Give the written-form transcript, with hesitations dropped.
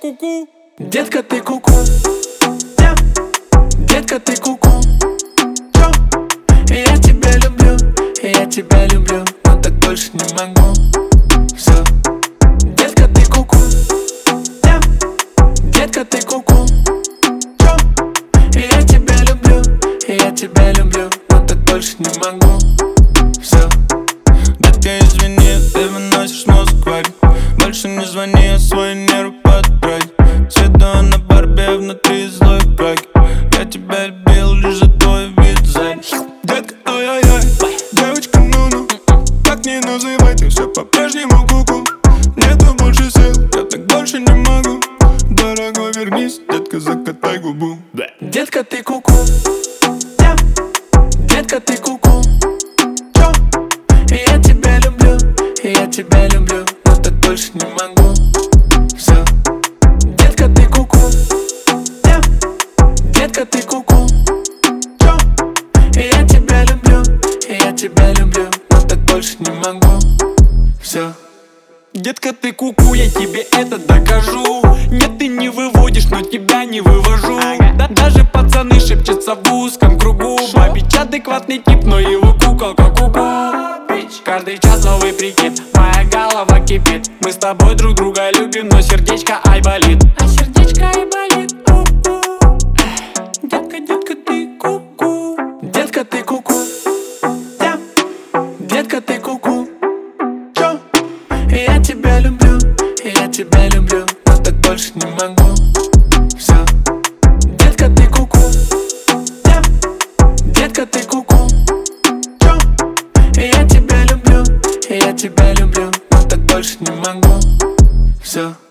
ку-ку. Детка, ты ку-ку. Детка, ты ку-ку. Я тебя люблю, я тебя люблю, но так больше не могу. Все. Детка, ты ку-ку. Детка, ты ку-ку. Я тебя люблю, но так больше не могу. Все. Детка, извини, ты выносишь мозг варь. Больше не звони, я свои нервы подправь. Свету на Барби, внутри злой крак. Я тебя любил лишь за твой вид сзади. Детка, ай-яй-яй, девочка, ну-ну, так не называй, ты все по-прежнему ку-ку. Нету больше сил, я так больше не могу. Дорогой, вернись, детка, закатай губу. Детка, ты ку-ку. Детка, ты ку-ку. Я тебя люблю, но так больше не могу. Все. Детка, ты ку-ку. Детка, ты ку-ку. Я тебя люблю, но так больше не могу. Все. Детка, ты ку-ку, я тебе это докажу. Нет, ты не выводишь, но тебя не вывожу. Даже пацаны шепчутся в узком кругу. Бабич адекватный тип, но его куколка ку-ку. Каждый час новый прикид, моя голова кипит. Мы с тобой друг друга любим, но сердечко ай болит. А сердечко ай болит. Детка, детка, ты ку-ку. Детка, ты ку-ку. Детка, ты ку-ку. Я тебя люблю, но так больше не могу. Все. Детка, ты ку-ку. Детка, ты ку-ку. Я тебя люблю, но так больше не могу. Все.